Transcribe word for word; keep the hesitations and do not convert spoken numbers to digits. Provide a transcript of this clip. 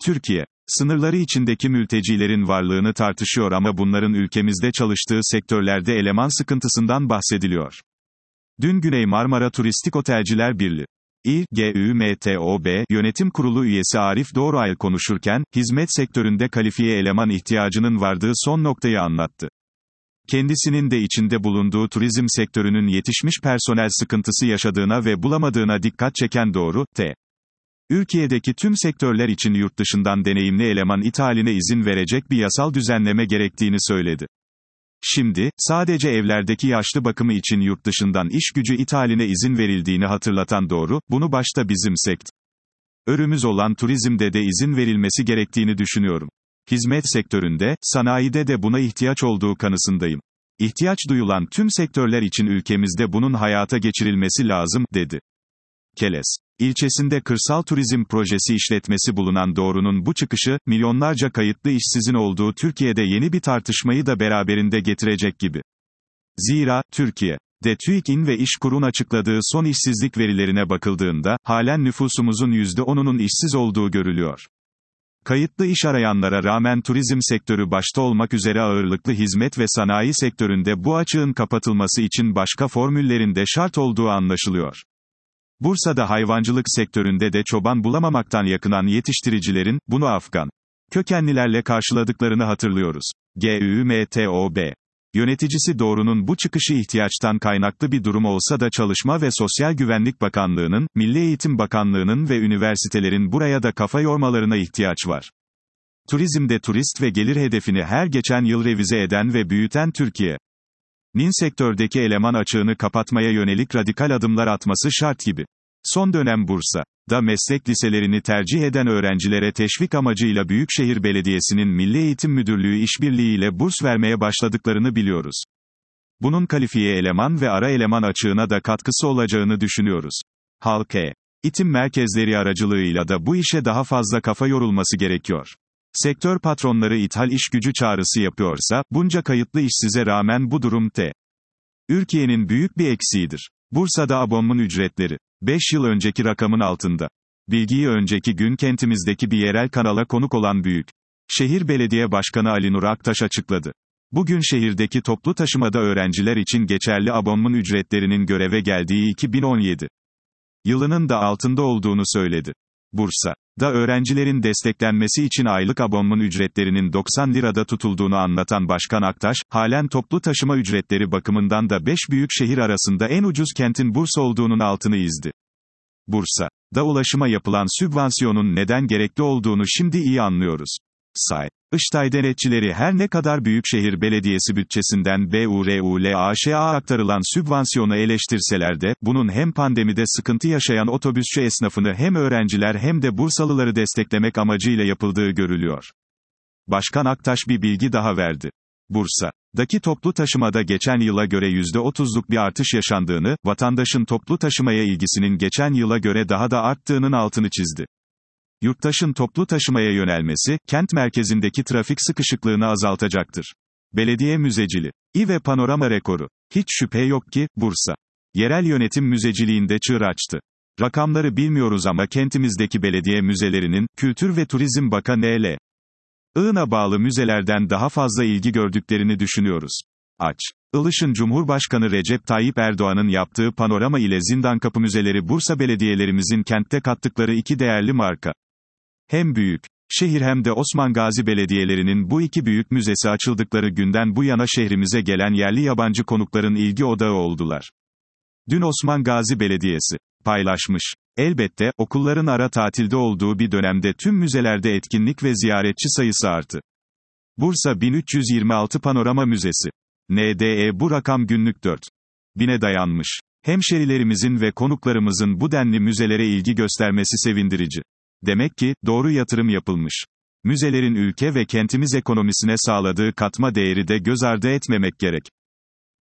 Türkiye, sınırları içindeki mültecilerin varlığını tartışıyor ama bunların ülkemizde çalıştığı sektörlerde eleman sıkıntısından bahsediliyor. Dün Güney Marmara Turistik Otelciler Birliği İ G Ü M T O B Yönetim Kurulu üyesi Arif Doğruay konuşurken, hizmet sektöründe kalifiye eleman ihtiyacının vardığı son noktayı anlattı. Kendisinin de içinde bulunduğu turizm sektörünün yetişmiş personel sıkıntısı yaşadığına ve bulamadığına dikkat çeken Doğru, T. Türkiye'deki tüm sektörler için yurt dışından deneyimli eleman ithaline izin verecek bir yasal düzenleme gerektiğini söyledi. Şimdi, sadece evlerdeki yaşlı bakımı için yurt dışından iş gücü ithaline izin verildiğini hatırlatan Doğru, bunu başta bizim sektörümüz olan turizmde de izin verilmesi gerektiğini düşünüyorum. Hizmet sektöründe, sanayide de buna ihtiyaç olduğu kanısındayım. İhtiyaç duyulan tüm sektörler için ülkemizde bunun hayata geçirilmesi lazım, dedi. Keles ilçesinde kırsal turizm projesi işletmesi bulunan Doğru'nun bu çıkışı, milyonlarca kayıtlı işsizin olduğu Türkiye'de yeni bir tartışmayı da beraberinde getirecek gibi. Zira, Türkiye'de TÜİK'in ve İşkur'un açıkladığı son işsizlik verilerine bakıldığında, halen nüfusumuzun yüzde onunun işsiz olduğu görülüyor. Kayıtlı iş arayanlara rağmen turizm sektörü başta olmak üzere ağırlıklı hizmet ve sanayi sektöründe bu açığın kapatılması için başka formüllerin de şart olduğu anlaşılıyor. Bursa'da hayvancılık sektöründe de çoban bulamamaktan yakınan yetiştiricilerin, bunu Afgan kökenlilerle karşıladıklarını hatırlıyoruz. G Ü M T O B Yöneticisi Doğru'nun bu çıkışı ihtiyaçtan kaynaklı bir durum olsa da Çalışma ve Sosyal Güvenlik Bakanlığı'nın, Milli Eğitim Bakanlığı'nın ve üniversitelerin buraya da kafa yormalarına ihtiyaç var. Turizmde turist ve gelir hedefini her geçen yıl revize eden ve büyüten Türkiye'nin sektördeki eleman açığını kapatmaya yönelik radikal adımlar atması şart gibi. Son dönem Bursa'da meslek liselerini tercih eden öğrencilere teşvik amacıyla Büyükşehir Belediyesi'nin Milli Eğitim Müdürlüğü işbirliğiyle burs vermeye başladıklarını biliyoruz. Bunun kalifiye eleman ve ara eleman açığına da katkısı olacağını düşünüyoruz. Halk eğitim merkezleri aracılığıyla da bu işe daha fazla kafa yorulması gerekiyor. Sektör patronları ithal iş gücü çağrısı yapıyorsa, bunca kayıtlı işsize rağmen bu durum T. Türkiye'nin büyük bir eksiğidir. Bursa'da abonman ücretleri beş yıl önceki rakamın altında. Bilgiyi önceki gün kentimizdeki bir yerel kanala konuk olan Büyükşehir Belediye Başkanı Ali Nur Aktaş açıkladı. Bugün şehirdeki toplu taşımada öğrenciler için geçerli abonman ücretlerinin göreve geldiği iki bin on yedi yılının da altında olduğunu söyledi. Bursa'da öğrencilerin desteklenmesi için aylık abonman ücretlerinin doksan lirada tutulduğunu anlatan Başkan Aktaş, halen toplu taşıma ücretleri bakımından da beş büyük şehir arasında en ucuz kentin Bursa olduğunun altını çizdi. Bursa'da ulaşıma yapılan sübvansiyonun neden gerekli olduğunu şimdi iyi anlıyoruz. Say. Iştay denetçileri her ne kadar Büyükşehir Belediyesi bütçesinden B U R U L A Ş A aktarılan sübvansiyonu eleştirseler de, bunun hem pandemide sıkıntı yaşayan otobüsçü esnafını hem öğrenciler hem de Bursalıları desteklemek amacıyla yapıldığı görülüyor. Başkan Aktaş bir bilgi daha verdi. Bursa'daki toplu taşımada geçen yıla göre yüzde otuzluk bir artış yaşandığını, vatandaşın toplu taşımaya ilgisinin geçen yıla göre daha da arttığının altını çizdi. Yurttaşın toplu taşımaya yönelmesi, kent merkezindeki trafik sıkışıklığını azaltacaktır. Belediye müzeciliği ve panorama rekoru. Hiç şüphe yok ki, Bursa yerel yönetim müzeciliğinde çığır açtı. Rakamları bilmiyoruz ama kentimizdeki belediye müzelerinin, Kültür ve Turizm Bakanı L. İ'na bağlı müzelerden daha fazla ilgi gördüklerini düşünüyoruz. Aç. Ilış'ın Cumhurbaşkanı Recep Tayyip Erdoğan'ın yaptığı panorama ile Zindankapı müzeleri Bursa belediyelerimizin kentte kattıkları iki değerli marka. Hem büyük şehir hem de Osman Gazi belediyelerinin bu iki büyük müzesi açıldıkları günden bu yana şehrimize gelen yerli yabancı konukların ilgi odağı oldular. Dün Osman Gazi Belediyesi paylaşmış. Elbette, okulların ara tatilde olduğu bir dönemde tüm müzelerde etkinlik ve ziyaretçi sayısı arttı. Bursa bin üç yüz yirmi altı Panorama Müzesi. N D E bu rakam günlük dört bine dayanmış. Hemşerilerimizin ve konuklarımızın bu denli müzelere ilgi göstermesi sevindirici. Demek ki, doğru yatırım yapılmış. Müzelerin ülke ve kentimiz ekonomisine sağladığı katma değeri de göz ardı etmemek gerek.